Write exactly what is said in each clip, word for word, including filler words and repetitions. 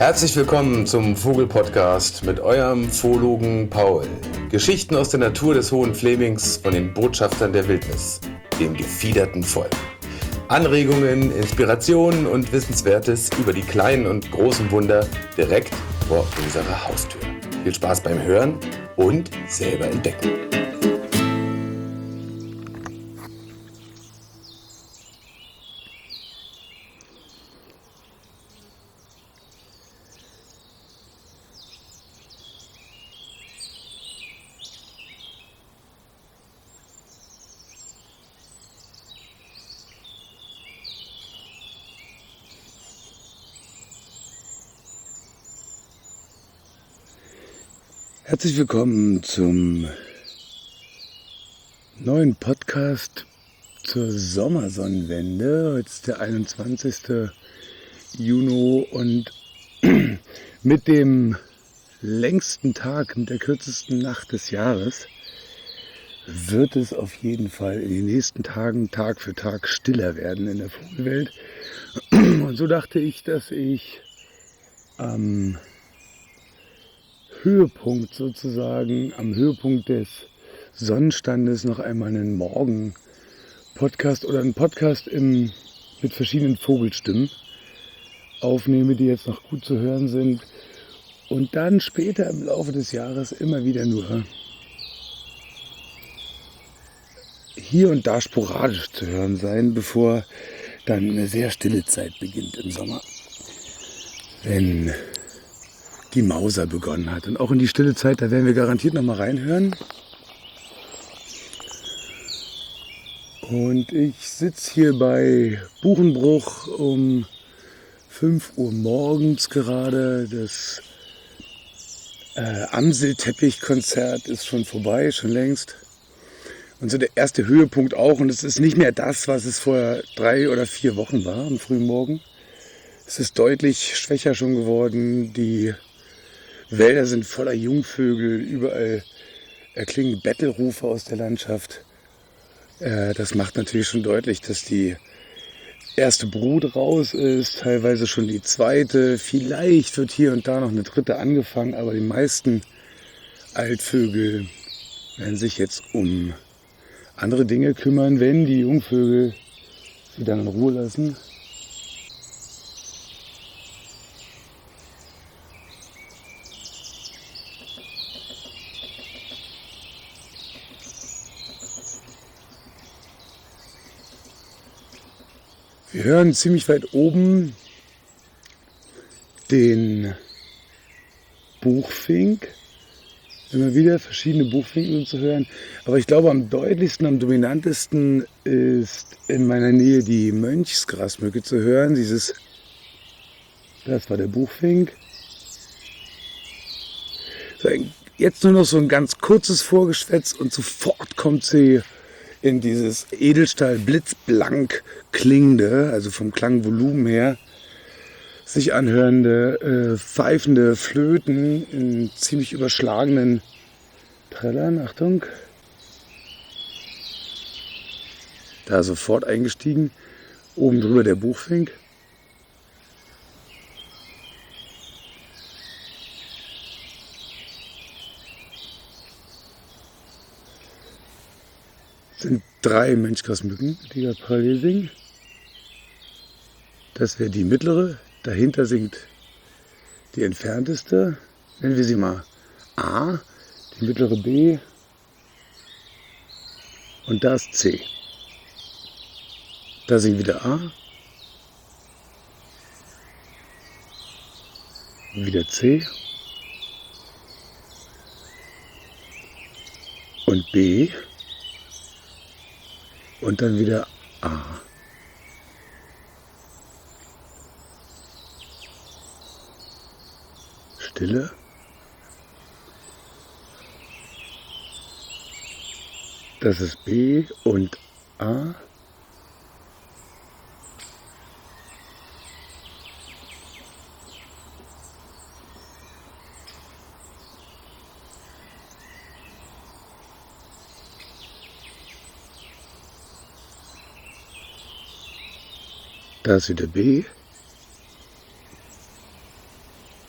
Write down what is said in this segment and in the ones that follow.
Herzlich willkommen zum Vogel-Podcast mit eurem Zoologen Paul. Geschichten aus der Natur des Hohen Flemings von den Botschaftern der Wildnis, dem gefiederten Volk. Anregungen, Inspirationen und Wissenswertes über die kleinen und großen Wunder direkt vor unserer Haustür. Viel Spaß beim Hören und selber entdecken. Herzlich willkommen zum neuen Podcast zur Sommersonnenwende. Heute ist der einundzwanzigste Juni und mit dem längsten Tag, mit der kürzesten Nacht des Jahres wird es auf jeden Fall in den nächsten Tagen Tag für Tag stiller werden in der Vogelwelt. Und so dachte ich, dass ich am Höhepunkt sozusagen, am Höhepunkt des Sonnenstandes noch einmal einen Morgen-Podcast oder einen Podcast im, mit verschiedenen Vogelstimmen aufnehme, die jetzt noch gut zu hören sind und dann später im Laufe des Jahres immer wieder nur hier und da sporadisch zu hören sein, bevor dann eine sehr stille Zeit beginnt im Sommer, wenn die Mauser begonnen hat. Und auch in die stille Zeit, da werden wir garantiert noch mal reinhören. Und ich sitze hier bei Buchenbruch um fünf Uhr morgens gerade. Das äh, Amsel-Teppich-Konzert ist schon vorbei, schon längst. Und so der erste Höhepunkt auch. Und es ist nicht mehr das, was es vor drei oder vier Wochen war, am frühen Morgen. Es ist deutlich schwächer schon geworden. Die Wälder sind voller Jungvögel, überall erklingen Bettelrufe aus der Landschaft. Äh, das macht natürlich schon deutlich, dass die erste Brut raus ist, teilweise schon die zweite. Vielleicht wird hier und da noch eine dritte angefangen, aber die meisten Altvögel werden sich jetzt um andere Dinge kümmern, wenn die Jungvögel sie dann in Ruhe lassen. Wir hören ziemlich weit oben den Buchfink. Immer wieder verschiedene Buchfinken zu hören. Aber ich glaube, am deutlichsten, am dominantesten ist in meiner Nähe die Mönchsgrasmücke zu hören. Dieses, das war der Buchfink. So, jetzt nur noch so ein ganz kurzes Vorgeschwätz und sofort kommt sie in dieses Edelstahl blitzblank klingende, also vom Klangvolumen her, sich anhörende, äh, pfeifende Flöten in ziemlich überschlagenen Trällern. Achtung. Da sofort eingestiegen. Oben drüber der Buchfink. Sind drei Mönchsgrasmücken, die da parallel singen. Das wäre die mittlere. Dahinter singt die entfernteste. Nennen wir sie mal A, die mittlere B und da ist C. Da singt wieder A, wieder C und B. Und dann wieder A. Stille. Das ist B und A. Da ist wieder B.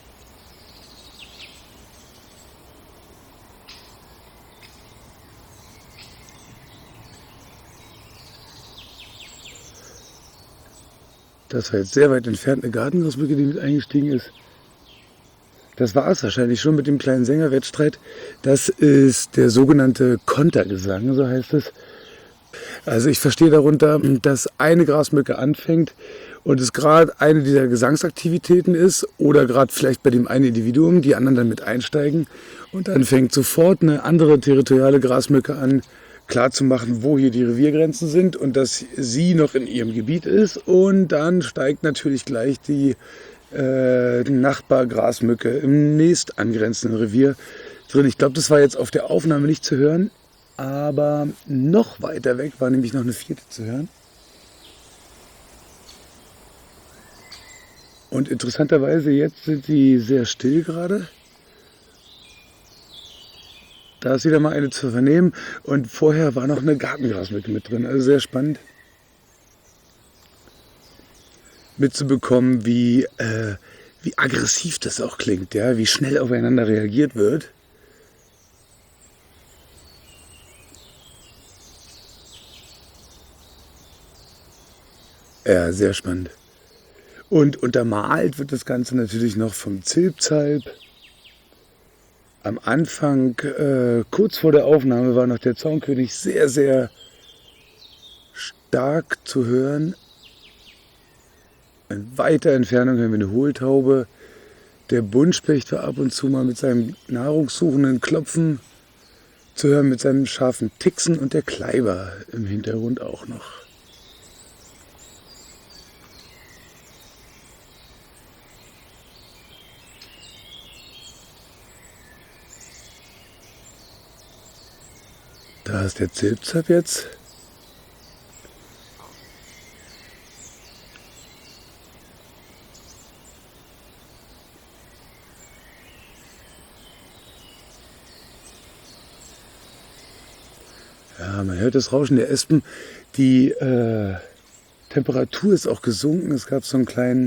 Das war jetzt sehr weit entfernt eine Gartengrasmücke, die mit eingestiegen ist. Das war es wahrscheinlich schon mit dem kleinen Sängerwettstreit. Das ist der sogenannte Kontergesang, so heißt es. Also ich verstehe darunter, dass eine Grasmücke anfängt und es gerade eine dieser Gesangsaktivitäten ist oder gerade vielleicht bei dem einen Individuum, die anderen dann mit einsteigen und dann fängt sofort eine andere territoriale Grasmücke an, klarzumachen, wo hier die Reviergrenzen sind und dass sie noch in ihrem Gebiet ist, und dann steigt natürlich gleich die äh, Nachbargrasmücke im nächst angrenzenden Revier drin. Ich glaube, das war jetzt auf der Aufnahme nicht zu hören, aber noch weiter weg war nämlich noch eine vierte zu hören. Und interessanterweise jetzt sind die sehr still gerade. Da ist wieder mal eine zu vernehmen und vorher war noch eine Gartengrasmücke mit drin. Also sehr spannend mitzubekommen, wie, äh, wie aggressiv das auch klingt, ja? Wie schnell aufeinander reagiert wird. Ja, sehr spannend. Und untermalt wird das Ganze natürlich noch vom Zilpzalp. Am Anfang, äh, kurz vor der Aufnahme, war noch der Zaunkönig sehr, sehr stark zu hören. In weiter Entfernung hören wir eine Hohltaube. Der Buntspecht war ab und zu mal mit seinem nahrungssuchenden Klopfen zu hören, mit seinem scharfen Ticksen, und der Kleiber im Hintergrund auch noch. Da ist der Zilpzalp jetzt. Ja, man hört das Rauschen der Espen. Die äh, Temperatur ist auch gesunken. Es gab so einen kleinen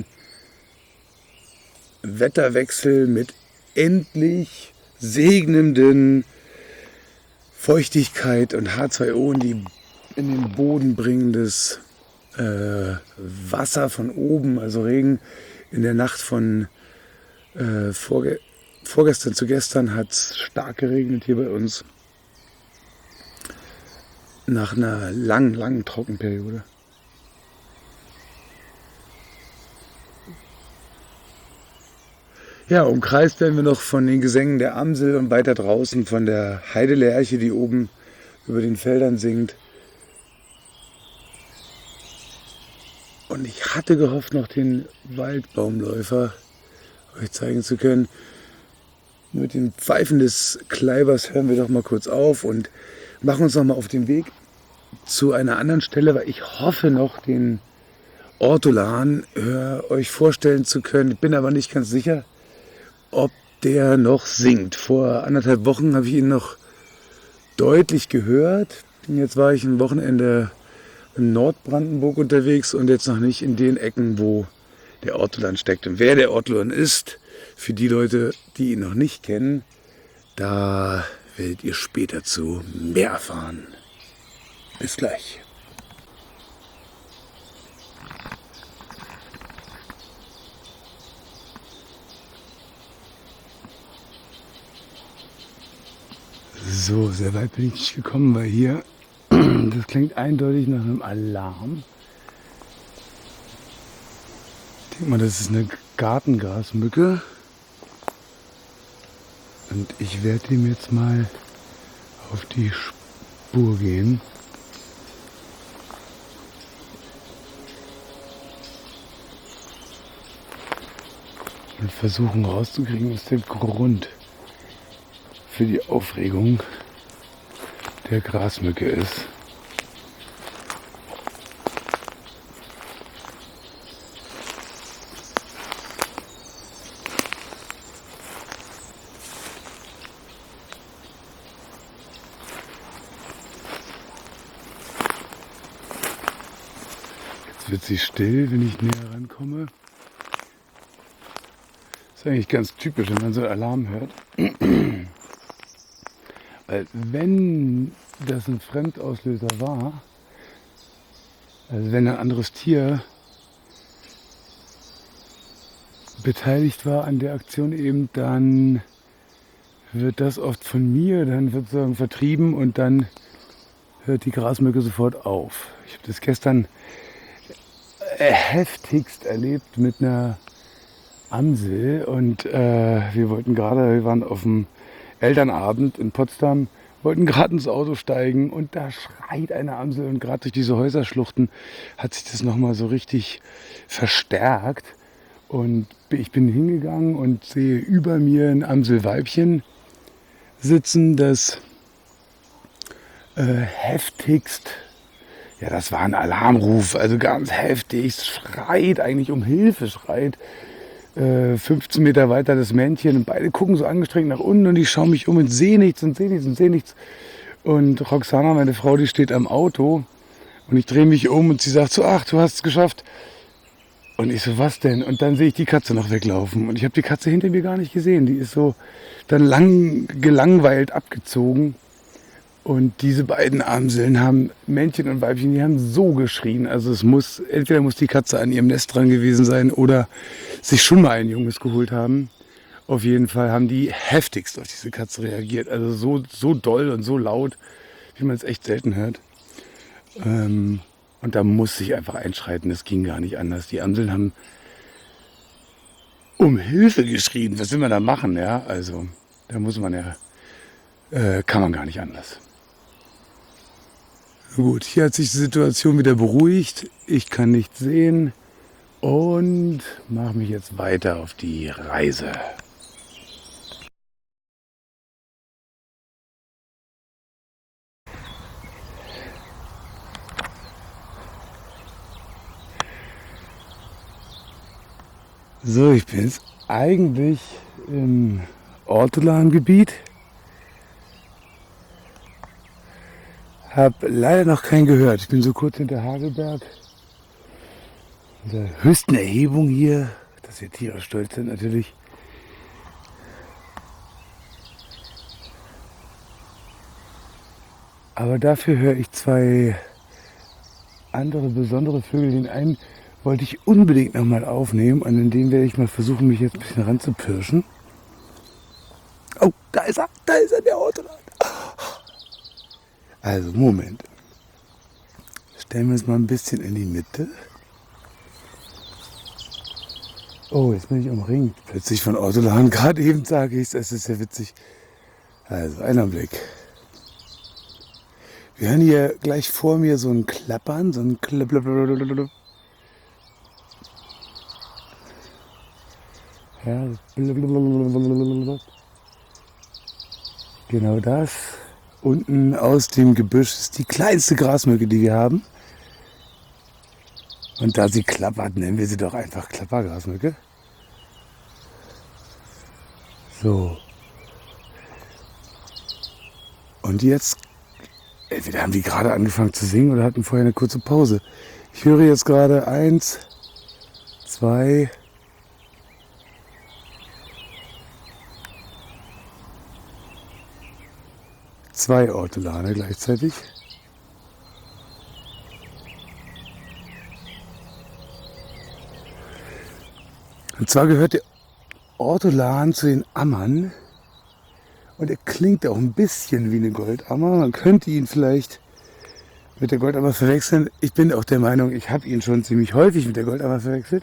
Wetterwechsel mit endlich segnenden Feuchtigkeit und H zwei O in, die, in den Boden bringendes äh, Wasser von oben, also Regen. In der Nacht von äh, vorge vorgestern zu gestern hat es stark geregnet hier bei uns. Nach einer langen, langen Trockenperiode. Ja, umkreist werden wir noch von den Gesängen der Amsel und weiter draußen von der Heidelerche, die oben über den Feldern singt. Und ich hatte gehofft, noch den Waldbaumläufer euch zeigen zu können. Mit dem Pfeifen des Kleibers hören wir doch mal kurz auf und machen uns noch mal auf den Weg zu einer anderen Stelle, weil ich hoffe noch, den Ortolan äh, euch vorstellen zu können. Ich bin aber nicht ganz sicher, ob der noch singt. Vor anderthalb Wochen habe ich ihn noch deutlich gehört. Jetzt war ich ein Wochenende in Nordbrandenburg unterwegs und jetzt noch nicht in den Ecken, wo der Ortolan steckt. Und wer der Ortolan ist, für die Leute, die ihn noch nicht kennen, da werdet ihr später zu mehr erfahren. Bis gleich. So, sehr weit bin ich nicht gekommen, weil hier, das klingt eindeutig nach einem Alarm. Ich denke mal, das ist eine Gartengrasmücke. Und ich werde ihm jetzt mal auf die Spur gehen. Und versuchen rauszukriegen, was der Grund für die Aufregung der Grasmücke ist. Jetzt wird sie still, wenn ich näher rankomme. Das ist eigentlich ganz typisch, wenn man so einen Alarm hört. Weil wenn das ein Fremdauslöser war, also wenn ein anderes Tier beteiligt war an der Aktion eben, dann wird das oft von mir, dann wird sozusagen vertrieben und dann hört die Grasmücke sofort auf. Ich habe das gestern heftigst erlebt mit einer Amsel und äh, wir wollten gerade, wir waren auf dem Elternabend in Potsdam, wollten gerade ins Auto steigen und da schreit eine Amsel und gerade durch diese Häuserschluchten hat sich das nochmal so richtig verstärkt und ich bin hingegangen und sehe über mir ein Amselweibchen sitzen, das äh, heftigst, ja das war ein Alarmruf, also ganz heftigst schreit, eigentlich um Hilfe schreit. fünfzehn Meter weiter das Männchen und beide gucken so angestrengt nach unten und ich schaue mich um und sehe nichts und sehe nichts und sehe nichts. Und Roxana, meine Frau, die steht am Auto und ich drehe mich um und sie sagt so, ach, du hast es geschafft. Und ich so, was denn? Und dann sehe ich die Katze noch weglaufen und ich habe die Katze hinter mir gar nicht gesehen. Die ist so dann lang gelangweilt abgezogen. Und diese beiden Amseln haben, Männchen und Weibchen, die haben so geschrien. Also es muss, entweder muss die Katze an ihrem Nest dran gewesen sein oder sich schon mal ein Junges geholt haben. Auf jeden Fall haben die heftigst auf diese Katze reagiert. Also so, so doll und so laut, wie man es echt selten hört. Ähm, und da muss ich einfach einschreiten. Das ging gar nicht anders. Die Amseln haben um Hilfe geschrien. Was will man da machen? Ja, also da muss man ja, äh, kann man gar nicht anders. Gut, hier hat sich die Situation wieder beruhigt. Ich kann nichts sehen und mache mich jetzt weiter auf die Reise. So, ich bin jetzt eigentlich im Ortolan-Gebiet. Habe leider noch keinen gehört. Ich bin so kurz hinter Hagelberg. In der höchsten Erhebung hier, dass wir tierisch stolz sind natürlich. Aber dafür höre ich zwei andere besondere Vögel. Den einen wollte ich unbedingt noch mal aufnehmen und in dem werde ich mal versuchen, mich jetzt ein bisschen ranzupirschen. Oh, da ist er, da ist er, der Ortolan. Also, Moment. Stellen wir uns mal ein bisschen in die Mitte. Oh, jetzt bin ich umringt. Plötzlich von Ortolan. Gerade eben sage ich es, es ist ja witzig. Also, einen Blick. Wir hören hier gleich vor mir so ein Klappern, so ein Klapp. Ja, genau das. Unten aus dem Gebüsch ist die kleinste Grasmücke, die wir haben. Und da sie klappert, nennen wir sie doch einfach Klappergrasmücke. So. Und jetzt, entweder haben die gerade angefangen zu singen oder hatten vorher eine kurze Pause. Ich höre jetzt gerade eins, zwei, zwei Ortolane gleichzeitig. Und zwar gehört der Ortolan zu den Ammern und er klingt auch ein bisschen wie eine Goldammer. Man könnte ihn vielleicht mit der Goldammer verwechseln. Ich bin auch der Meinung, ich habe ihn schon ziemlich häufig mit der Goldammer verwechselt.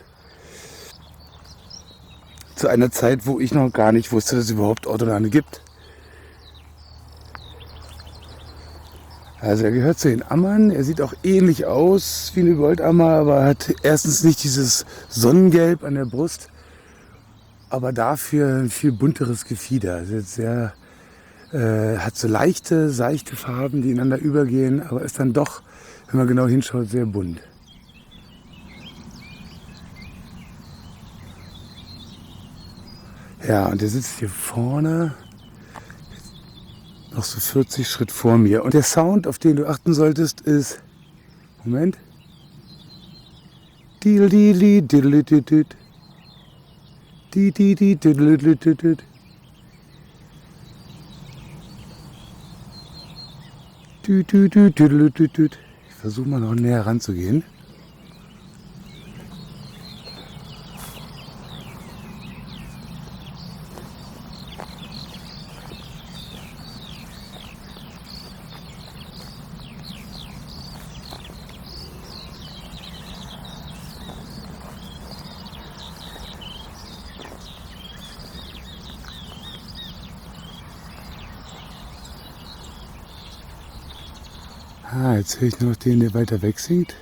Zu einer Zeit, wo ich noch gar nicht wusste, dass es überhaupt Ortolane gibt. Also er gehört zu den Ammern, er sieht auch ähnlich aus wie eine Goldammer, aber hat erstens nicht dieses Sonnengelb an der Brust, aber dafür ein viel bunteres Gefieder. Also jetzt sehr, äh, hat so leichte, seichte Farben, die ineinander übergehen, aber ist dann doch, wenn man genau hinschaut, sehr bunt. Ja, und der sitzt hier vorne. Noch so vierzig Schritt vor mir. Und der Sound, auf den du achten solltest, ist... Moment. Diddle-diddle, diddle-diddle. Diddle-diddle, diddle-diddle. Diddle-diddle. Ich versuche mal noch näher ranzugehen. Ah, jetzt höre ich noch den, der weiter weg singt.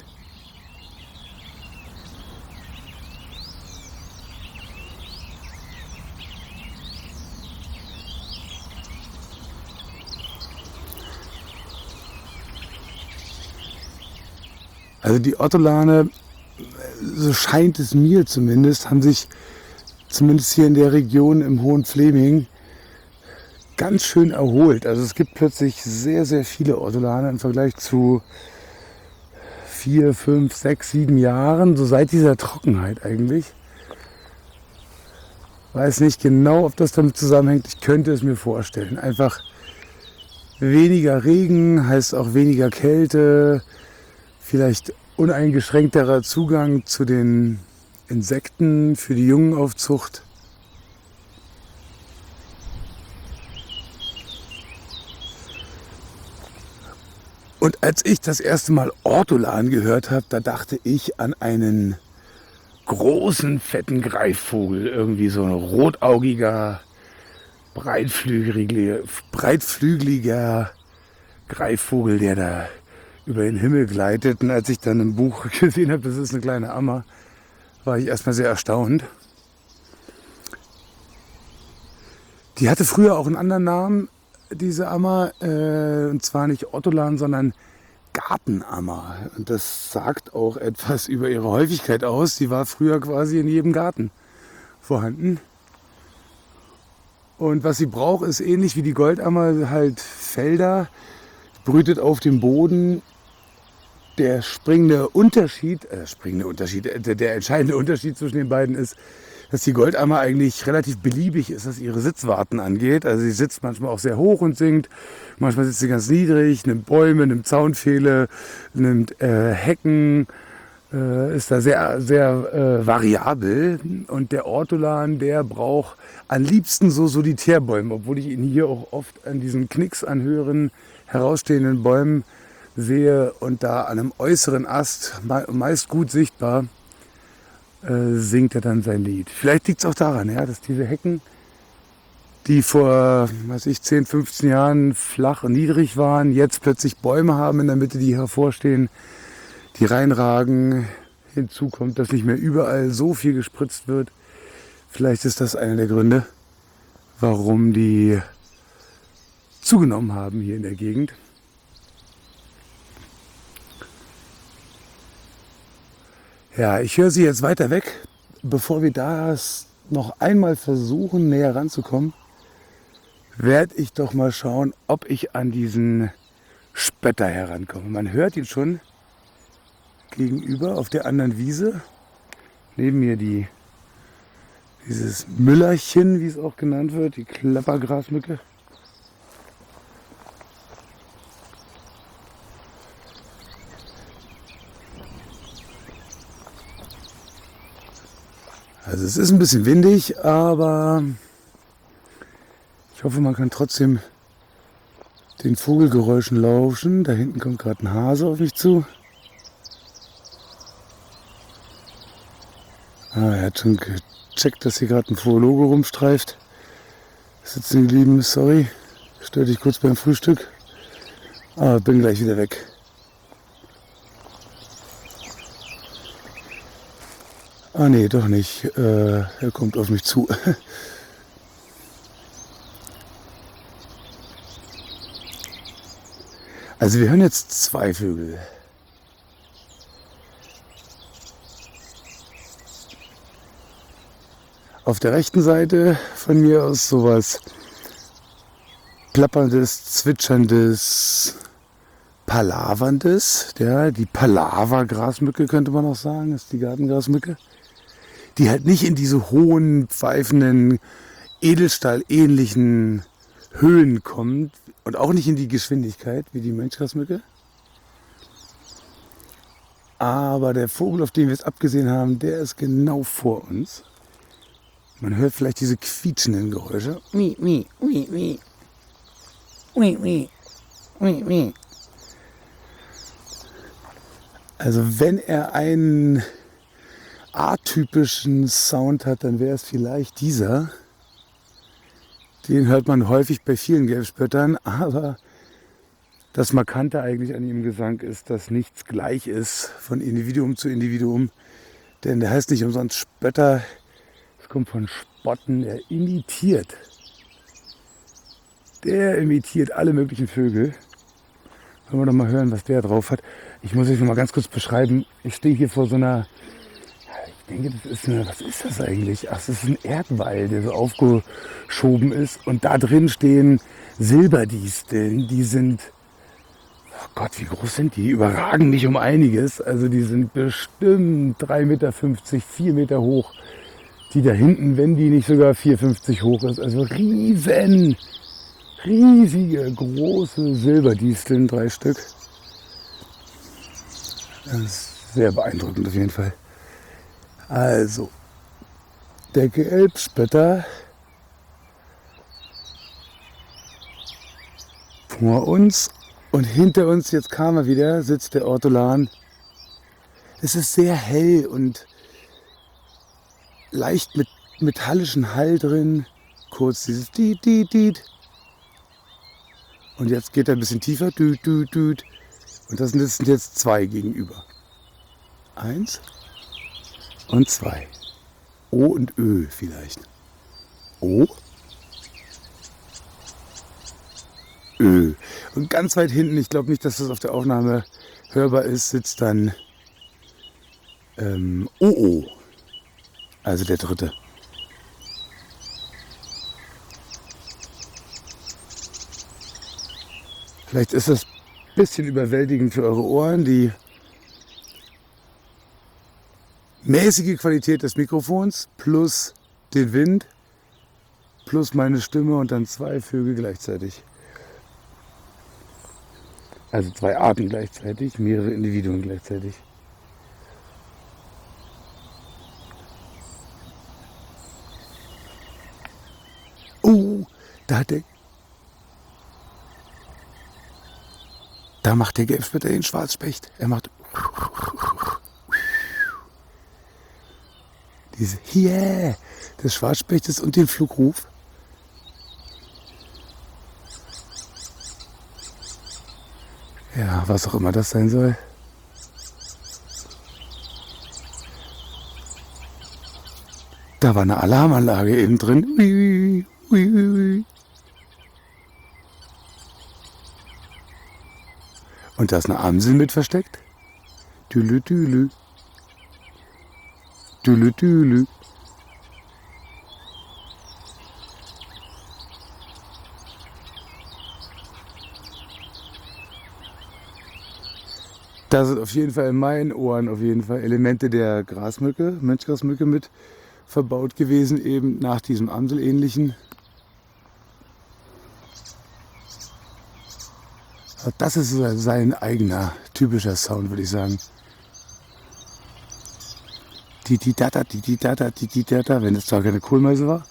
Also die Ortolane, so scheint es mir zumindest, haben sich zumindest hier in der Region im Hohen Fleming ganz schön erholt. Also es gibt plötzlich sehr, sehr viele Ortolane im Vergleich zu vier, fünf, sechs, sieben Jahren, so seit dieser Trockenheit eigentlich. Weiß nicht genau, ob das damit zusammenhängt. Ich könnte es mir vorstellen. Einfach weniger Regen heißt auch weniger Kälte, vielleicht uneingeschränkterer Zugang zu den Insekten für die Jungenaufzucht. Und als ich das erste Mal Ortolan gehört habe, da dachte ich an einen großen, fetten Greifvogel. Irgendwie so ein rotaugiger, breitflügeliger, breitflügeliger Greifvogel, der da über den Himmel gleitet. Und als ich dann im Buch gesehen habe, das ist eine kleine Ammer, war ich erstmal sehr erstaunt. Die hatte früher auch einen anderen Namen, diese Ammer, äh, und zwar nicht Ortolan, sondern Gartenammer. Und das sagt auch etwas über ihre Häufigkeit aus. Die war früher quasi in jedem Garten vorhanden. Und was sie braucht, ist ähnlich wie die Goldammer, halt Felder, brütet auf dem Boden. Der springende Unterschied, äh, springende Unterschied, der, der entscheidende Unterschied zwischen den beiden ist, dass die Goldammer eigentlich relativ beliebig ist, was ihre Sitzwarten angeht. Also sie sitzt manchmal auch sehr hoch und singt, manchmal sitzt sie ganz niedrig, nimmt Bäume, nimmt Zaunpfähle, nimmt äh, Hecken, äh, ist da sehr, sehr äh, variabel. Und der Ortolan, der braucht am liebsten so Solitärbäume, obwohl ich ihn hier auch oft an diesen Knicks an höheren, herausstehenden Bäumen sehe und da an einem äußeren Ast, meist gut sichtbar, äh, singt er dann sein Lied. Vielleicht liegt es auch daran, ja, dass diese Hecken, die vor, weiß ich, zehn, fünfzehn Jahren flach und niedrig waren, jetzt plötzlich Bäume haben in der Mitte, die hervorstehen, die reinragen. Hinzu kommt, dass nicht mehr überall so viel gespritzt wird. Vielleicht ist das einer der Gründe, warum die zugenommen haben hier in der Gegend. Ja, ich höre sie jetzt weiter weg. Bevor wir das noch einmal versuchen, näher ranzukommen, werde ich doch mal schauen, ob ich an diesen Spötter herankomme. Man hört ihn schon gegenüber auf der anderen Wiese. Neben mir die, dieses Müllerchen, wie es auch genannt wird, die Klappergrasmücke. Also es ist ein bisschen windig, aber ich hoffe, man kann trotzdem den Vogelgeräuschen lauschen. Da hinten kommt gerade ein Hase auf mich zu. Ah, er hat schon gecheckt, dass hier gerade ein Vologe rumstreift. Sitzen geblieben, sorry. Stör dich kurz beim Frühstück. Aber bin gleich wieder weg. Ah nee, doch nicht. Äh, er kommt auf mich zu. Also wir hören jetzt zwei Vögel. Auf der rechten Seite von mir aus sowas klapperndes, zwitscherndes, palaverndes. Ja, die Palaver-Grasmücke könnte man auch sagen, ist die Gartengrasmücke. Die halt nicht in diese hohen, pfeifenden, Edelstahl-ähnlichen Höhen kommt und auch nicht in die Geschwindigkeit wie die Mönchgrasmücke. Aber der Vogel, auf den wir es abgesehen haben, der ist genau vor uns. Man hört vielleicht diese quietschenden Geräusche. Mi, mi, mi, mi. Mi, mi, mi, mi. Also wenn er einen atypischen Sound hat, dann wäre es vielleicht dieser. Den hört man häufig bei vielen Gelbspöttern, aber Das Markante eigentlich an ihrem Gesang ist, dass nichts gleich ist von Individuum zu Individuum. Denn der heißt nicht umsonst Spötter. Es kommt von Spotten. Er imitiert. Der imitiert alle möglichen Vögel. Wollen wir doch mal hören, was der drauf hat. Ich muss euch noch mal ganz kurz beschreiben. Ich stehe hier vor so einer, ich denke, das ist eine, was ist das eigentlich? Ach, das ist ein Erdwall, der so aufgeschoben ist. Und da drin stehen Silberdisteln. Die sind, oh Gott, wie groß sind die? Die überragen mich um einiges. Also die sind bestimmt drei Meter fünfzig, vier Meter hoch. Die da hinten, wenn die nicht sogar vier Meter fünfzig hoch ist. Also riesen, riesige, große Silberdisteln, drei Stück. Das ist sehr beeindruckend auf jeden Fall. Also, der Gelbspötter vor uns und hinter uns, jetzt kam er wieder, sitzt der Ortolan. Es ist sehr hell und leicht mit metallischen Hall drin. Kurz dieses Diet, Diet, Diet. Und jetzt geht er ein bisschen tiefer. Düt, düt, düt. Und das sind jetzt zwei gegenüber. Eins und zwei. O und Ö vielleicht. O. Ö. Und ganz weit hinten, ich glaube nicht, dass das auf der Aufnahme hörbar ist, sitzt dann ähm, O O. Also der dritte. Vielleicht ist das ein bisschen überwältigend für eure Ohren, die mäßige Qualität des Mikrofons plus den Wind plus meine Stimme und dann zwei Vögel gleichzeitig. Also zwei Arten gleichzeitig, mehrere Individuen gleichzeitig. Oh, da hat der Da macht der Gelbspötter den Schwarzspecht. Er macht diese Yeah des Schwarzspechtes und den Flugruf. Ja, was auch immer das sein soll. Da war eine Alarmanlage innen drin. Ui, ui, ui. Und da ist eine Amsel mit versteckt. Tülü, tülü. Tülü, tülü. Da sind auf jeden Fall in meinen Ohren auf jeden Fall Elemente der Grasmücke, Mönchgrasmücke mit verbaut gewesen, eben nach diesem Amselähnlichen. Das ist sein eigener, typischer Sound, würde ich sagen. Titi-Data, Titi-Data, Titi-Data, wenn es zwar keine Kohlmeise war.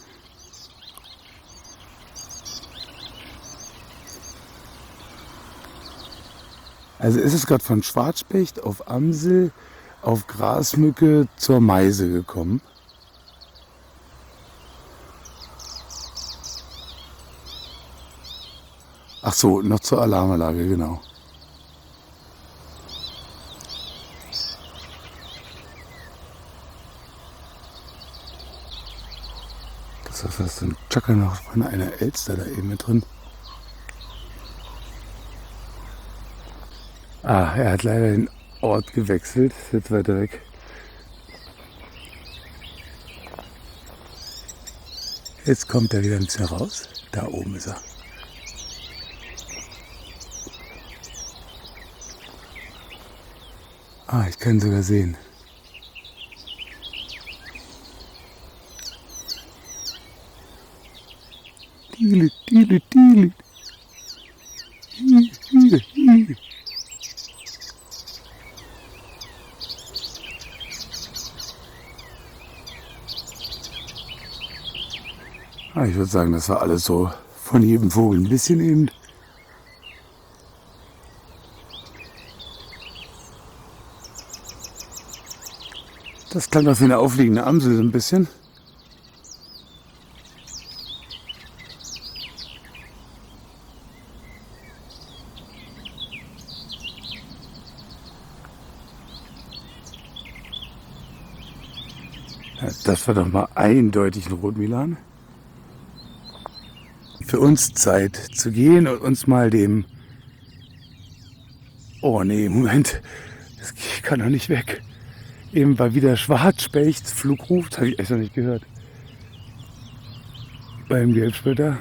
Also ist es gerade von Schwarzspecht auf Amsel, auf Grasmücke zur Meise gekommen. Ach so, noch zur Alarmanlage, genau. Das ist fast ein Chaka noch von einer Elster da eben mit drin. Ah, er hat leider den Ort gewechselt, ist jetzt weiter weg. Jetzt kommt er wieder ein bisschen raus. Da oben ist er. Ah, ich kann ihn sogar sehen. Diele, diele, diele. Hier, hier, hier. Ah, ich würde sagen, das war alles so von jedem Vogel ein bisschen eben. Das klang doch wie eine aufliegende Amsel so ein bisschen. Das war doch mal eindeutig ein Rotmilan. Für uns Zeit zu gehen und uns mal dem... Oh nee, Moment, das kann doch nicht weg. Eben war wieder Schwarzspecht, Flugruf, das habe ich echt noch nicht gehört. Beim Gelbspötter.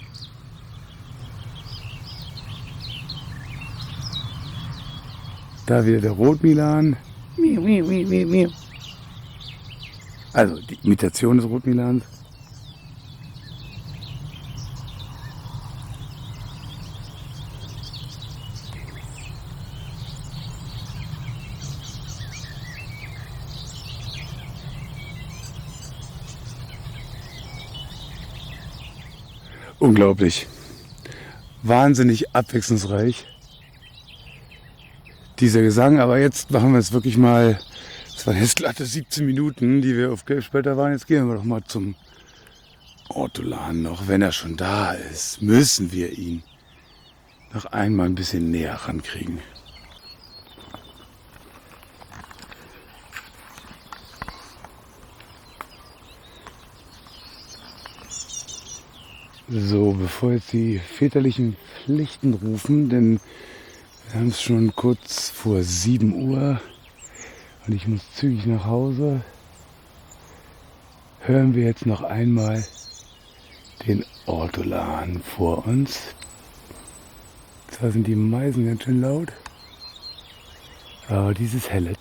Da wieder der Rotmilan. Also die Imitation des Rotmilans. Unglaublich. Wahnsinnig abwechslungsreich. Dieser Gesang, aber jetzt machen wir es wirklich mal. Das waren jetzt glatte siebzehn Minuten, die wir auf Gelbspötter waren. Jetzt gehen wir doch mal zum Ortolan noch. Wenn er schon da ist, müssen wir ihn noch einmal ein bisschen näher rankriegen. So, bevor jetzt die väterlichen Pflichten rufen, denn wir haben es schon kurz vor sieben Uhr und ich muss zügig nach Hause, hören wir jetzt noch einmal den Ortolan vor uns. Zwar sind die Meisen ganz schön laut, aber dieses helle.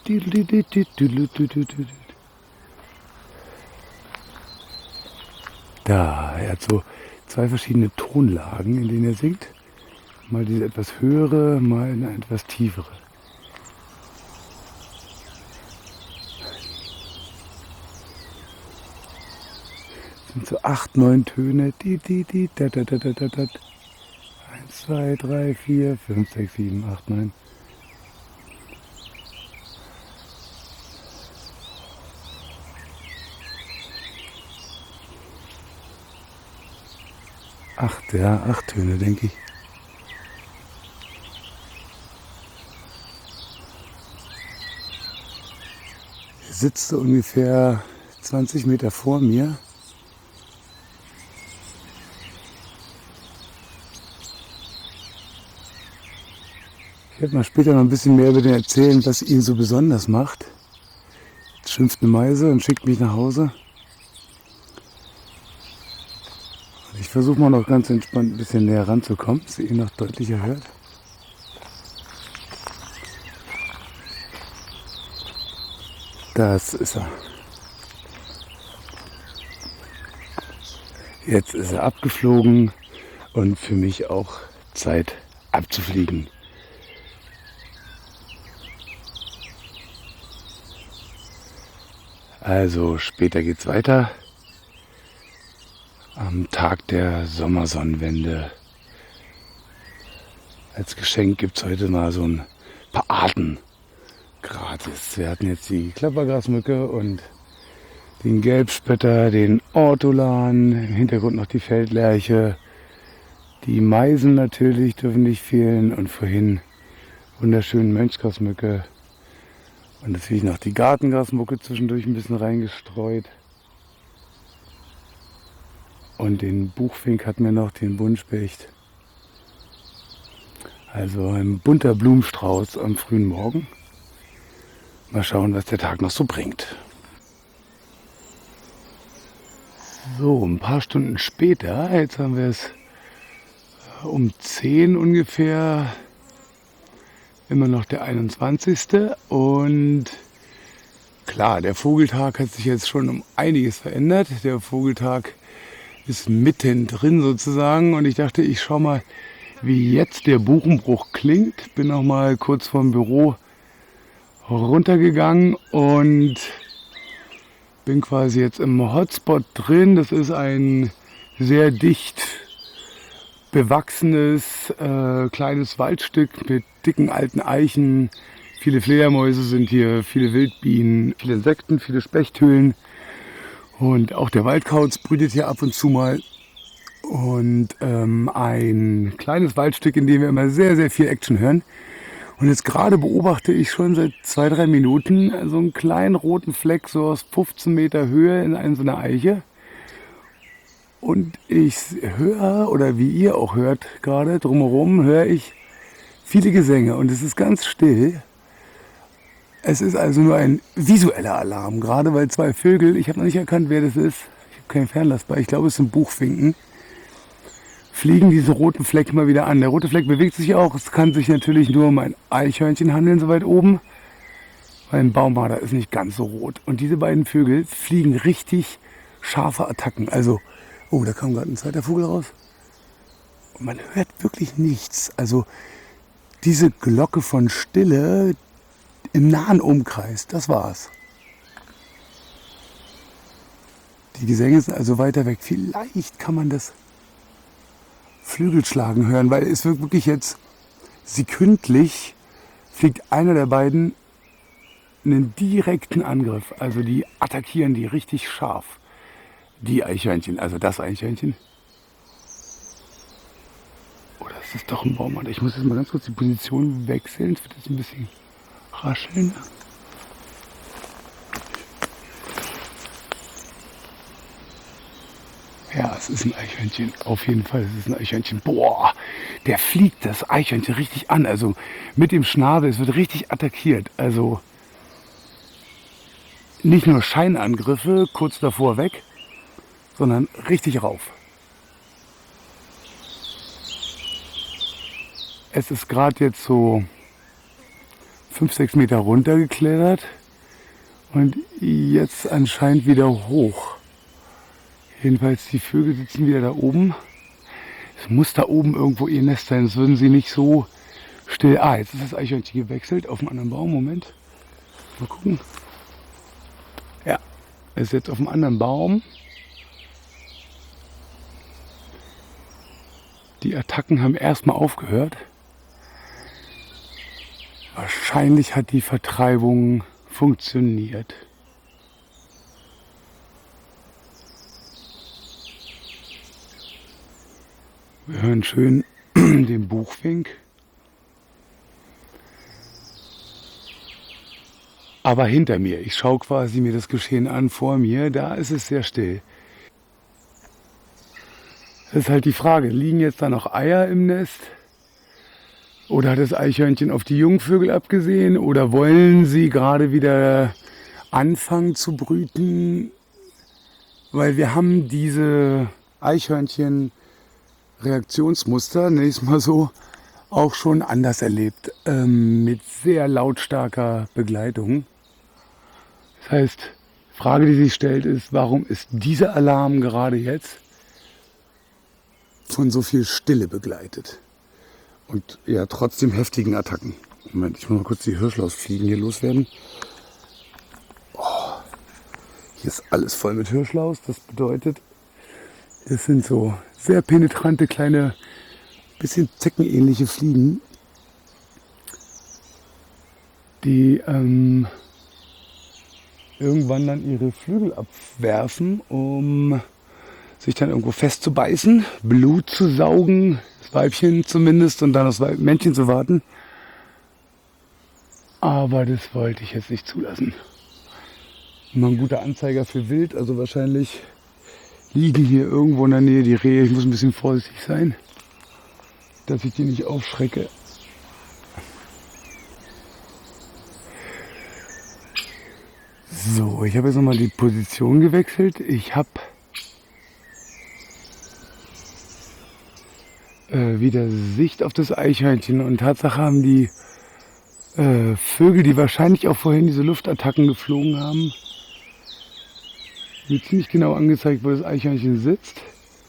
Da, er hat so zwei verschiedene Tonlagen, in denen er singt. Mal diese etwas höhere, mal eine etwas tiefere. Das sind so acht, neun Töne. Die, die, die, da, da, da, da, da, da. Eins, zwei, drei, vier, fünf, sechs, sieben, acht, neun. Acht, ja, acht Töne, denke ich. Er sitzt so ungefähr zwanzig Meter vor mir. Ich werde mal später noch ein bisschen mehr über den erzählen, was ihn so besonders macht. Jetzt schimpft eine Meise und schickt mich nach Hause. Ich versuche mal noch ganz entspannt ein bisschen näher ranzukommen, dass ihr ihn noch deutlicher hört. Das ist er. Jetzt ist er abgeflogen und für mich auch Zeit abzufliegen. Also später geht's weiter. Am Tag der Sommersonnenwende. Als Geschenk gibt es heute mal so ein paar Arten gratis. Wir hatten jetzt die Klappergrasmücke und den Gelbspötter, den Ortolan, im Hintergrund noch die Feldlerche. Die Meisen natürlich dürfen nicht fehlen und vorhin wunderschönen Mönchsgrasmücke. Und natürlich noch die Gartengrasmucke zwischendurch ein bisschen reingestreut. Und den Buchfink hatten wir noch, den Buntspecht. Also ein bunter Blumenstrauß am frühen Morgen. Mal schauen, was der Tag noch so bringt. So, ein paar Stunden später, jetzt haben wir es um zehn ungefähr, immer noch der einundzwanzigste Und klar, der Vogeltag hat sich jetzt schon um einiges verändert. Der Vogeltag ist mittendrin sozusagen und ich dachte, ich schaue mal, wie jetzt der Buchenbruch klingt. Bin noch mal kurz vom Büro runtergegangen und bin quasi jetzt im Hotspot drin. Das ist ein sehr dicht bewachsenes äh, kleines Waldstück mit dicken alten Eichen. Viele Fledermäuse sind hier, viele Wildbienen, viele Insekten, viele Spechthöhlen. Und auch der Waldkauz brütet hier ab und zu mal. Und ähm, ein kleines Waldstück, in dem wir immer sehr, sehr viel Action hören. Und jetzt gerade beobachte ich schon seit zwei, drei Minuten so einen kleinen roten Fleck so aus fünfzehn Meter Höhe in einer so einer Eiche. Und ich höre, oder wie ihr auch hört gerade, drumherum höre ich viele Gesänge und es ist ganz still. Es ist also nur ein visueller Alarm, gerade weil zwei Vögel, ich habe noch nicht erkannt, wer das ist, ich habe keinen Fernlass bei, ich glaube es sind Buchfinken, fliegen diesen roten Fleck mal wieder an. Der rote Fleck bewegt sich auch, es kann sich natürlich nur um ein Eichhörnchen handeln, so weit oben, weil ein Baummarder ist nicht ganz so rot. Und diese beiden Vögel fliegen richtig scharfe Attacken, also, oh, da kam gerade ein zweiter Vogel raus. Und man hört wirklich nichts, also diese Glocke von Stille im nahen Umkreis, das war's. Die Gesänge sind also weiter weg. Vielleicht kann man das Flügelschlagen hören, weil es wird wirklich jetzt sekündlich fliegt einer der beiden einen direkten Angriff. Also die attackieren die richtig scharf. Die Eichhörnchen, also das Eichhörnchen. Oder ist das doch ein Baummarder? Ich muss jetzt mal ganz kurz die Position wechseln. Es wird jetzt ein bisschen rascheln. Ja, es ist ein Eichhörnchen. Auf jeden Fall, es ist ein Eichhörnchen. Boah, der fliegt das Eichhörnchen richtig an. Also mit dem Schnabel, es wird richtig attackiert. Also nicht nur Scheinangriffe kurz davor weg, sondern richtig rauf. Es ist gerade jetzt so fünf, sechs Meter runtergeklettert und jetzt anscheinend wieder hoch. Jedenfalls die Vögel sitzen wieder da oben. Es muss da oben irgendwo ihr Nest sein, sonst würden sie nicht so still. Ah, jetzt ist das Eichhörnchen gewechselt auf einen anderen Baum. Moment. Mal gucken. Ja, es ist jetzt auf einem anderen Baum. Die Attacken haben erstmal aufgehört. Wahrscheinlich hat die Vertreibung funktioniert. Wir hören schön den Buchfink. Aber hinter mir, ich schaue quasi mir das Geschehen an vor mir, da ist es sehr still. Das ist halt die Frage, liegen jetzt da noch Eier im Nest? Oder hat das Eichhörnchen auf die Jungvögel abgesehen? Oder wollen sie gerade wieder anfangen zu brüten? Weil wir haben diese Eichhörnchen-Reaktionsmuster, nenne ich es mal so, auch schon anders erlebt. Ähm, mit sehr lautstarker Begleitung. Das heißt, die Frage, die sich stellt, ist, warum ist dieser Alarm gerade jetzt von so viel Stille begleitet? Und ja, trotzdem heftigen Attacken. Moment, ich muss mal kurz die Hirschlausfliegen hier loswerden. Oh, hier ist alles voll mit Hirschlaus. Das bedeutet, das sind so sehr penetrante, kleine, bisschen zeckenähnliche Fliegen, die ähm, irgendwann dann ihre Flügel abwerfen, um sich dann irgendwo festzubeißen, Blut zu saugen, das Weibchen zumindest, und dann das Männchen zu warten. Aber das wollte ich jetzt nicht zulassen. Immer ein guter Anzeiger für Wild, also wahrscheinlich liegen hier irgendwo in der Nähe die Rehe. Ich muss ein bisschen vorsichtig sein, dass ich die nicht aufschrecke. So, ich habe jetzt nochmal die Position gewechselt. Ich habe äh, wieder Sicht auf das Eichhörnchen und Tatsache haben die äh, Vögel, die wahrscheinlich auch vorhin diese Luftattacken geflogen haben, mir ziemlich genau angezeigt, wo das Eichhörnchen sitzt.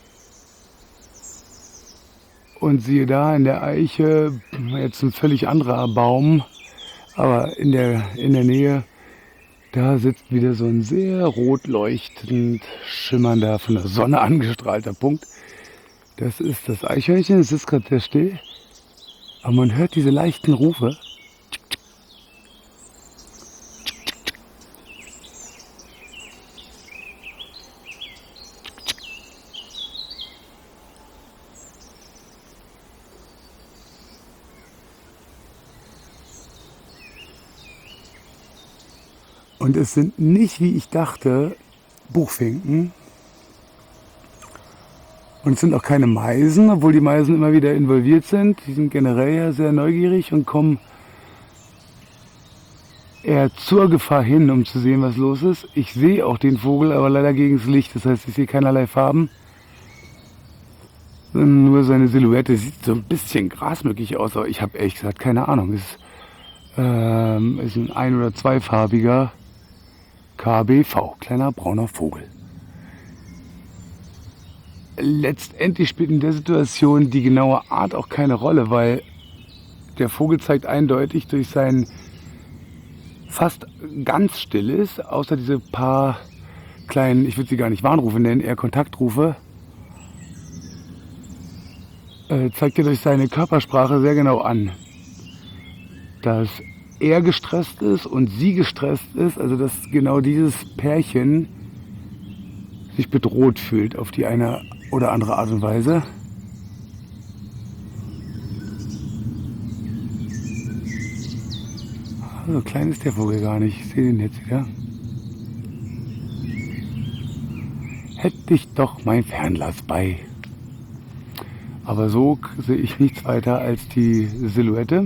Und siehe da, in der Eiche, jetzt ein völlig anderer Baum, aber in der, in der Nähe, da sitzt wieder so ein sehr rot leuchtend schimmernder, von der Sonne angestrahlter Punkt. Das ist das Eichhörnchen, es ist gerade sehr still, aber man hört diese leichten Rufe. Und es sind nicht, wie ich dachte, Buchfinken. Und es sind auch keine Meisen, obwohl die Meisen immer wieder involviert sind. Die sind generell ja sehr neugierig und kommen eher zur Gefahr hin, um zu sehen, was los ist. Ich sehe auch den Vogel, aber leider gegen das Licht. Das heißt, ich sehe keinerlei Farben. Nur seine Silhouette sieht so ein bisschen grasmückig aus, aber ich habe ehrlich gesagt keine Ahnung. Es ist, ähm, ist ein ein- oder zweifarbiger K B V, kleiner brauner Vogel. Letztendlich spielt in der Situation die genaue Art auch keine Rolle, weil der Vogel zeigt eindeutig durch sein fast ganz stilles, außer diese paar kleinen, ich würde sie gar nicht Warnrufe nennen, eher Kontaktrufe, äh, zeigt er durch seine Körpersprache sehr genau an, dass er gestresst ist und sie gestresst ist, also dass genau dieses Pärchen sich bedroht fühlt auf die eine oder andere Art und Weise. So klein ist der Vogel gar nicht. Ich sehe den jetzt wieder. Hätte ich doch mein Fernglas bei. Aber so sehe ich nichts weiter als die Silhouette.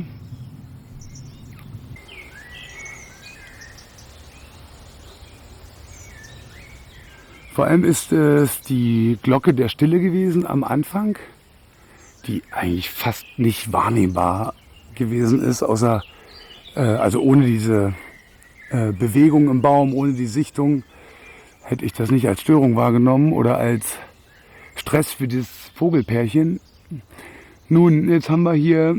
Vor allem ist es die Glocke der Stille gewesen am Anfang, die eigentlich fast nicht wahrnehmbar gewesen ist, außer äh, also ohne diese äh, Bewegung im Baum, ohne die Sichtung, hätte ich das nicht als Störung wahrgenommen oder als Stress für dieses Vogelpärchen. Nun, jetzt haben wir hier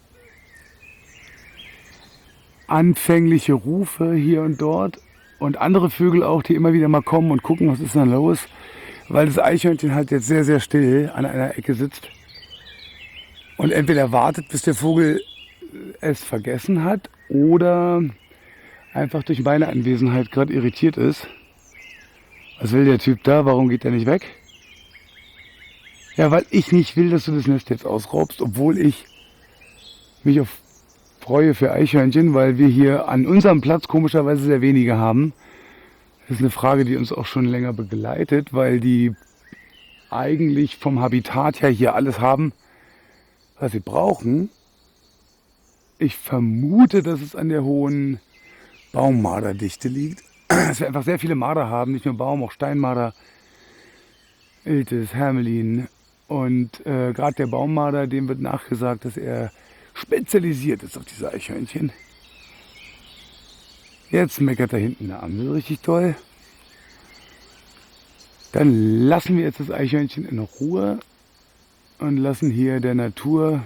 anfängliche Rufe hier und dort. Und andere Vögel auch, die immer wieder mal kommen und gucken, was ist denn los. Weil das Eichhörnchen halt jetzt sehr, sehr still an einer Ecke sitzt. Und entweder wartet, bis der Vogel es vergessen hat. Oder einfach durch meine Anwesenheit gerade irritiert ist. Was will der Typ da? Warum geht der nicht weg? Ja, weil ich nicht will, dass du das Nest jetzt ausraubst. Obwohl ich mich auf freue für Eichhörnchen, weil wir hier an unserem Platz komischerweise sehr wenige haben. Das ist eine Frage, die uns auch schon länger begleitet, weil die eigentlich vom Habitat her hier alles haben, was sie brauchen. Ich vermute, dass es an der hohen Baummarderdichte liegt. Dass wir einfach sehr viele Marder haben, nicht nur Baum, auch Steinmarder, Iltis, Hermelin. Und äh, gerade der Baummarder, dem wird nachgesagt, dass er spezialisiert ist auf diese Eichhörnchen. Jetzt meckert da hinten eine Amsel richtig toll. Dann lassen wir jetzt das Eichhörnchen in Ruhe und lassen hier der Natur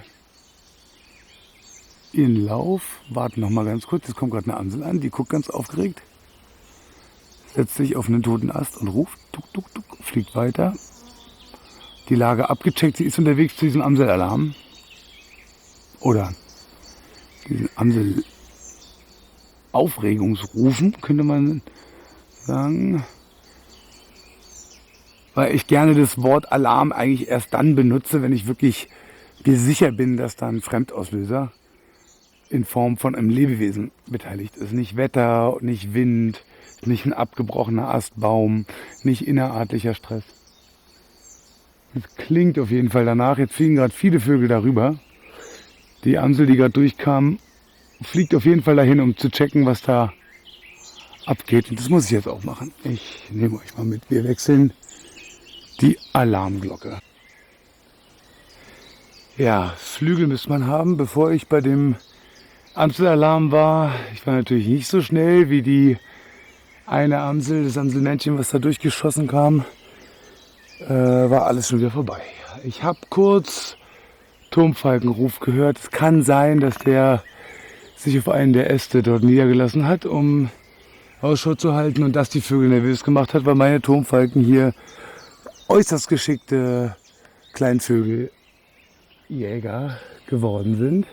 ihren Lauf. Warten noch mal ganz kurz, jetzt kommt gerade eine Amsel an, die guckt ganz aufgeregt. Setzt sich auf einen toten Ast und ruft, tuk, tuk, tuk, fliegt weiter. Die Lage abgecheckt, sie ist unterwegs zu diesem Amselalarm. Oder diesen Amsel-Aufregungsrufen, könnte man sagen. Weil ich gerne das Wort Alarm eigentlich erst dann benutze, wenn ich wirklich mir sicher bin, dass da ein Fremdauslöser in Form von einem Lebewesen beteiligt ist. Nicht Wetter, nicht Wind, nicht ein abgebrochener Astbaum, nicht innerartlicher Stress. Das klingt auf jeden Fall danach. Jetzt fliegen gerade viele Vögel darüber. Die Amsel, die gerade durchkam, fliegt auf jeden Fall dahin, um zu checken, was da abgeht. Und das muss ich jetzt auch machen. Ich nehme euch mal mit. Wir wechseln die Alarmglocke. Ja, Flügel müsste man haben, bevor ich bei dem Amselalarm war. Ich war natürlich nicht so schnell wie die eine Amsel, das Amselmännchen, was da durchgeschossen kam. Äh, war alles schon wieder vorbei. Ich habe kurz Turmfalkenruf gehört. Es kann sein, dass der sich auf einen der Äste dort niedergelassen hat, um Ausschau zu halten und dass die Vögel nervös gemacht hat, weil meine Turmfalken hier äußerst geschickte Kleinvögeljäger geworden sind.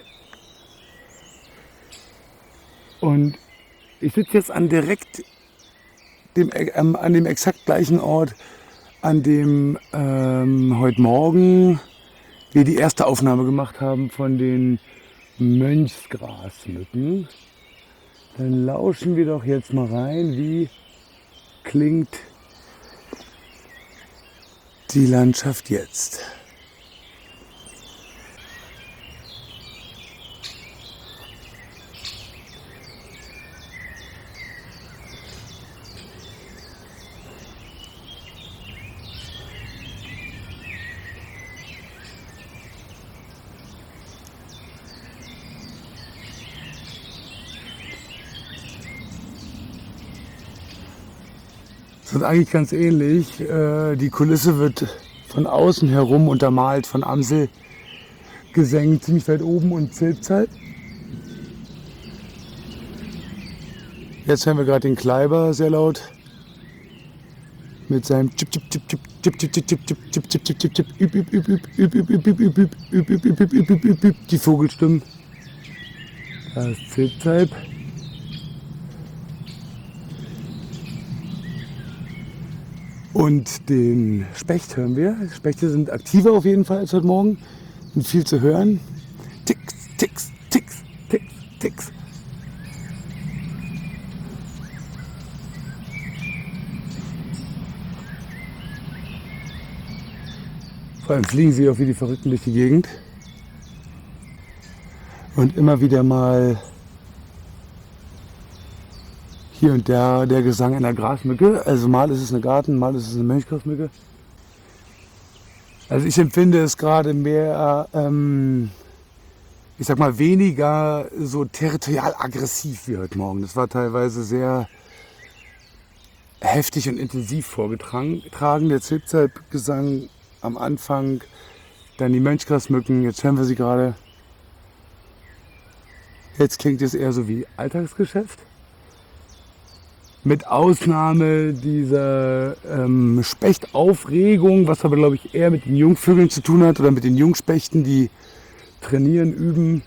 Und ich sitze jetzt an direkt dem, ähm, an dem exakt gleichen Ort, an dem ähm, heute Morgen wir die erste Aufnahme gemacht haben von den Mönchsgrasmücken. Dann lauschen wir doch jetzt mal rein, wie klingt die Landschaft jetzt. Das ist eigentlich ganz ähnlich. Die Kulisse wird von außen herum untermalt von Amselgesängen ziemlich weit oben und Zilpzalp. Jetzt hören wir gerade den Kleiber sehr laut mit seinem Chip Chip Chip Chip Chip Chip Chip Chip Chip Chip Chip Chip Chip üb üb üb üb üb üb üb üb üb üb üb üb üb üb üb üb üb die Vogelstimmen. Da ist Zilpzalp. Und den Specht hören wir. Spechte sind aktiver auf jeden Fall als heute Morgen. Sind viel zu hören. Ticks, ticks, ticks, ticks, ticks. Vor allem fliegen sie auch wie die Verrückten durch die Gegend. Und immer wieder mal hier und da der Gesang einer Grasmücke. Also mal ist es eine Garten, mal ist es eine Mönchgrasmücke. Also ich empfinde es gerade mehr, ähm, ich sag mal, weniger so territorial aggressiv wie heute Morgen. Das war teilweise sehr heftig und intensiv vorgetragen. Der Zilpzalp-Gesang am Anfang, dann die Mönchgrasmücken, jetzt hören wir sie gerade. Jetzt klingt es eher so wie Alltagsgeschäft. Mit Ausnahme dieser ähm, Spechtaufregung, was aber glaube ich eher mit den Jungvögeln zu tun hat oder mit den Jungspechten, die trainieren, üben.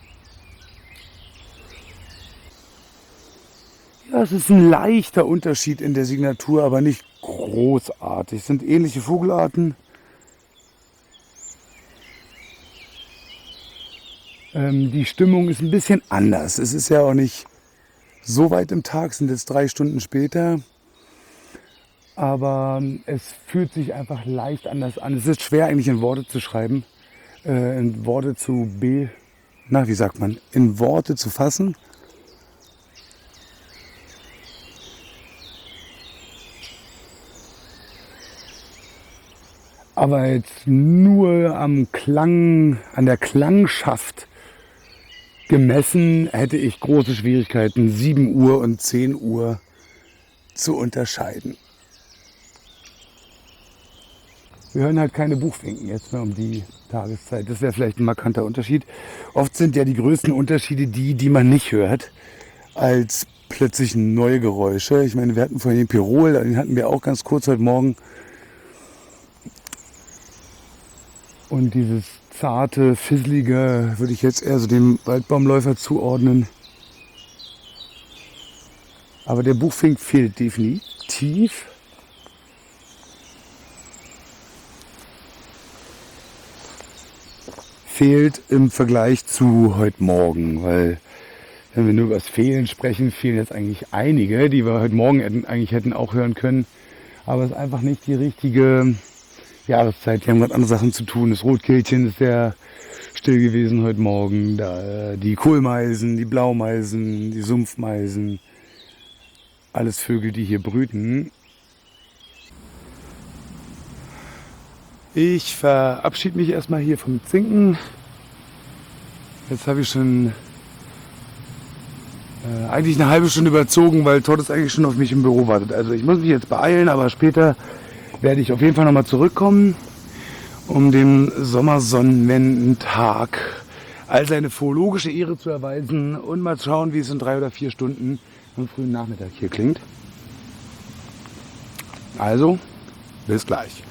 Ja, es ist ein leichter Unterschied in der Signatur, aber nicht großartig. Es sind ähnliche Vogelarten. Ähm, die Stimmung ist ein bisschen anders. Es ist ja auch nicht so weit im Tag, sind jetzt drei Stunden später, aber es fühlt sich einfach leicht anders an. Es ist schwer eigentlich in Worte zu schreiben, äh, in Worte zu be, na wie sagt man, in Worte zu fassen. Aber jetzt nur am Klang, an der Klangschaft gemessen hätte ich große Schwierigkeiten, sieben Uhr und zehn Uhr zu unterscheiden. Wir hören halt keine Buchfinken jetzt mehr um die Tageszeit. Das wäre vielleicht ein markanter Unterschied. Oft sind ja die größten Unterschiede die, die man nicht hört, als plötzlich neue Geräusche. Ich meine, wir hatten vorhin den Pirol, den hatten wir auch ganz kurz heute Morgen. Und dieses zarte, fisselige würde ich jetzt eher so dem Waldbaumläufer zuordnen. Aber der Buchfink fehlt definitiv. Fehlt im Vergleich zu heute Morgen, weil wenn wir nur über das Fehlen sprechen, fehlen jetzt eigentlich einige, die wir heute Morgen hätten, eigentlich hätten auch hören können. Aber es ist einfach nicht die richtige Jahreszeit. Die haben gerade andere Sachen zu tun. Das Rotkehlchen ist sehr still gewesen heute Morgen. Da, die Kohlmeisen, die Blaumeisen, die Sumpfmeisen. Alles Vögel, die hier brüten. Ich verabschiede mich erstmal hier vom Zinken. Jetzt habe ich schon äh, eigentlich eine halbe Stunde überzogen, weil Todd ist eigentlich schon auf mich im Büro wartet. Also ich muss mich jetzt beeilen, aber später werde ich auf jeden Fall nochmal zurückkommen, um dem Sommersonnenwendentag all seine philologische Ehre zu erweisen und mal schauen, wie es in drei oder vier Stunden am frühen Nachmittag hier klingt. Also, bis gleich.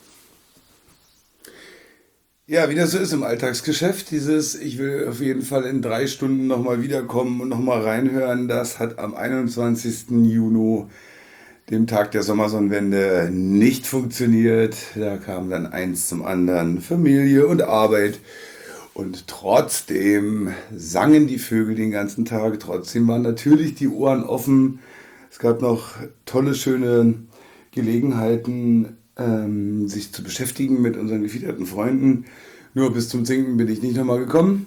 Ja, wie das so ist im Alltagsgeschäft, dieses, ich will auf jeden Fall in drei Stunden nochmal wiederkommen und nochmal reinhören, das hat am einundzwanzigsten Juni, dem Tag der Sommersonnenwende, nicht funktioniert. Da kam dann eins zum anderen, Familie und Arbeit. Und trotzdem sangen die Vögel den ganzen Tag, trotzdem waren natürlich die Ohren offen. Es gab noch tolle, schöne Gelegenheiten, ähm, sich zu beschäftigen mit unseren gefiederten Freunden. Nur bis zum Singen bin ich nicht nochmal gekommen.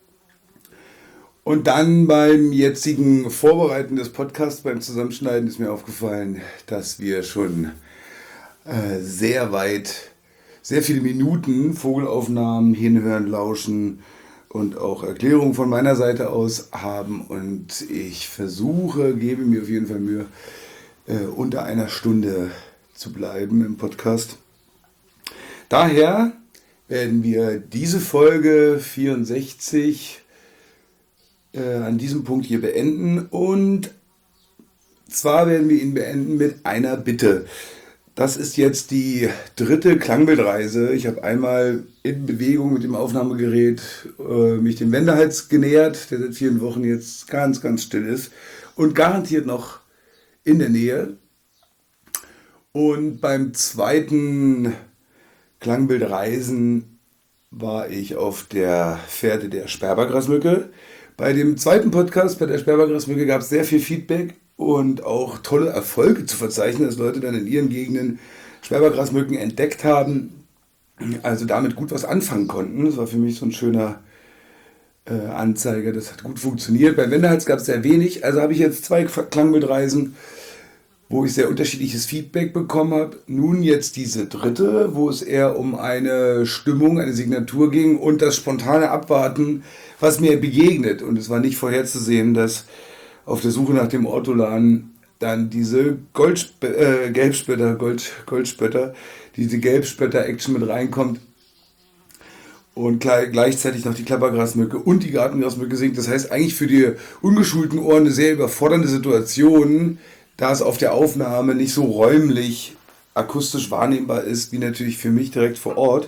Und dann beim jetzigen Vorbereiten des Podcasts, beim Zusammenschneiden, ist mir aufgefallen, dass wir schon äh, sehr weit, sehr viele Minuten Vogelaufnahmen, Hinhören, Lauschen und auch Erklärungen von meiner Seite aus haben. Und ich versuche, gebe mir auf jeden Fall Mühe, äh, unter einer Stunde zu bleiben im Podcast. Daher werden wir diese Folge vierundsechzig äh, an diesem Punkt hier beenden. Und zwar werden wir ihn beenden mit einer Bitte. Das ist jetzt die dritte Klangbildreise. Ich habe einmal in Bewegung mit dem Aufnahmegerät äh, mich dem Wendehals genähert, der seit vielen Wochen jetzt ganz, ganz still ist und garantiert noch in der Nähe. Und beim zweiten Klangbildreisen war ich auf der Fährte der Sperbergrasmücke. Bei dem zweiten Podcast, bei der Sperbergrasmücke, gab es sehr viel Feedback und auch tolle Erfolge zu verzeichnen, dass Leute dann in ihren Gegenden Sperbergrasmücken entdeckt haben, also damit gut was anfangen konnten. Das war für mich so ein schöner äh, Anzeiger, das hat gut funktioniert. Bei Wendehals gab es sehr wenig, also habe ich jetzt zwei Klangbildreisen, wo ich sehr unterschiedliches Feedback bekommen habe. Nun jetzt diese dritte, wo es eher um eine Stimmung, eine Signatur ging und das spontane Abwarten, was mir begegnet. Und es war nicht vorherzusehen, dass auf der Suche nach dem Ortolan dann diese Goldsp- äh, Gelbspötter, Gold, Goldspötter, diese Gelbspötter-Action mit reinkommt und gleich, gleichzeitig noch die Klappergrasmücke und die Gartengrasmücke singt. Das heißt eigentlich für die ungeschulten Ohren eine sehr überfordernde Situation, da es auf der Aufnahme nicht so räumlich akustisch wahrnehmbar ist, wie natürlich für mich direkt vor Ort.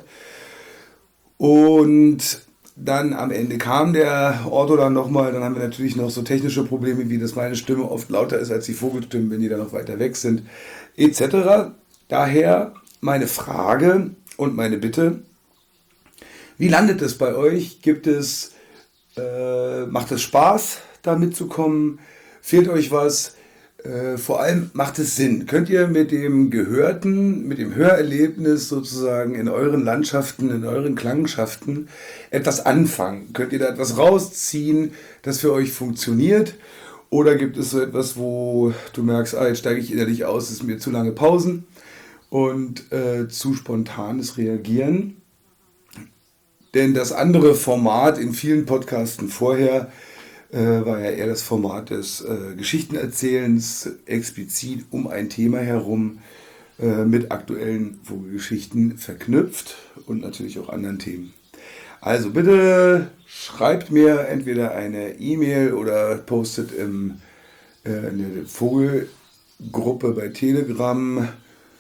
Und dann am Ende kam der Ortolan nochmal, dann haben wir natürlich noch so technische Probleme, wie dass meine Stimme oft lauter ist als die Vogelstimmen, wenn die dann noch weiter weg sind, et cetera. Daher meine Frage und meine Bitte, wie landet es bei euch? Gibt es, äh, macht es Spaß, da mitzukommen? Fehlt euch was? Äh, vor allem macht es Sinn. Könnt ihr mit dem Gehörten, mit dem Hörerlebnis sozusagen in euren Landschaften, in euren Klangschaften etwas anfangen? Könnt ihr da etwas rausziehen, das für euch funktioniert? Oder gibt es so etwas, wo du merkst, ah, jetzt steige ich innerlich aus, es ist mir zu lange Pausen und äh, zu spontanes Reagieren? Denn das andere Format in vielen Podcasten vorher äh, war ja eher das Format des äh, Geschichtenerzählens, explizit um ein Thema herum, äh, mit aktuellen Vogelgeschichten verknüpft und natürlich auch anderen Themen. Also bitte schreibt mir entweder eine E-Mail oder postet im, äh, in der Vogelgruppe bei Telegram. Äh,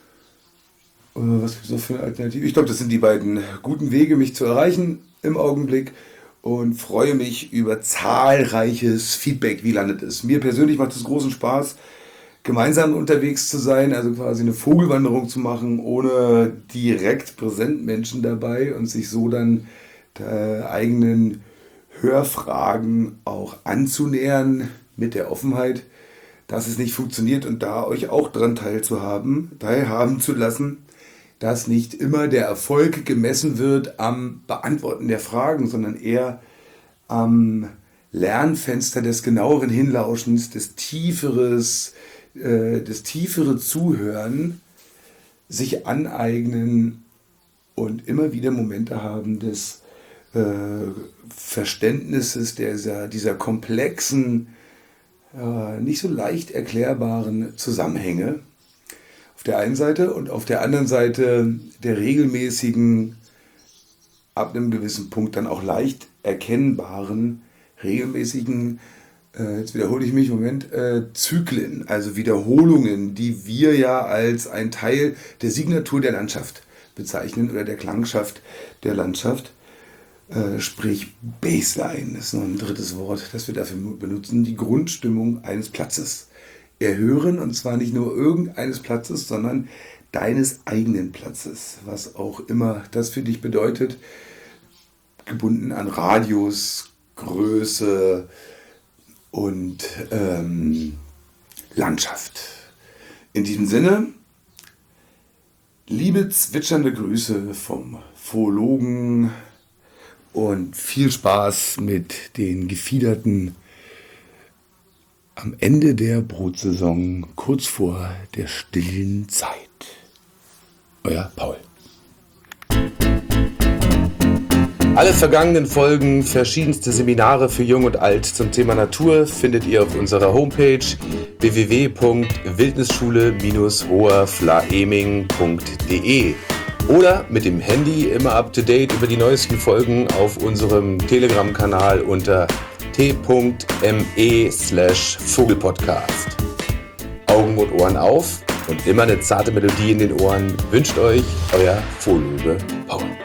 was gibt es noch für eine Alternative? Ich glaube, das sind die beiden guten Wege, mich zu erreichen im Augenblick. Und freue mich über zahlreiches Feedback. Wie landet es? Mir persönlich macht es großen Spaß, gemeinsam unterwegs zu sein, also quasi eine Vogelwanderung zu machen, ohne direkt präsent Menschen dabei und sich so dann der eigenen Hörfragen auch anzunähern mit der Offenheit, dass es nicht funktioniert und da euch auch dran teilzuhaben, teilhaben zu lassen, dass nicht immer der Erfolg gemessen wird am Beantworten der Fragen, sondern eher am Lernfenster des genaueren Hinlauschens, des tieferes, äh, des tiefere Zuhören, sich aneignen und immer wieder Momente haben des äh, Verständnisses dieser, dieser komplexen, äh, nicht so leicht erklärbaren Zusammenhänge. Auf der einen Seite und auf der anderen Seite der regelmäßigen, ab einem gewissen Punkt dann auch leicht erkennbaren, regelmäßigen, äh, jetzt wiederhole ich mich, Moment, äh, Zyklen, also Wiederholungen, die wir ja als ein Teil der Signatur der Landschaft bezeichnen oder der Klangschaft der Landschaft, äh, sprich Baseline, ist noch ein drittes Wort, das wir dafür benutzen, die Grundstimmung eines Platzes erhören, und zwar nicht nur irgendeines Platzes, sondern deines eigenen Platzes, was auch immer das für dich bedeutet. gebunden an Radius, Größe und ähm, Landschaft. In diesem Sinne, liebe zwitschernde Grüße vom Phologen und viel Spaß mit den Gefiederten am Ende der Brutsaison, kurz vor der stillen Zeit. Euer Paul. Alle vergangenen Folgen, verschiedenste Seminare für Jung und Alt zum Thema Natur findet ihr auf unserer Homepage w w w punkt wildnisschule Bindestrich hoherflaeming punkt d e oder mit dem Handy immer up to date über die neuesten Folgen auf unserem Telegram-Kanal unter t.me slash Vogelpodcast. Augen und Ohren auf und immer eine zarte Melodie in den Ohren wünscht euch euer Phologe Paul.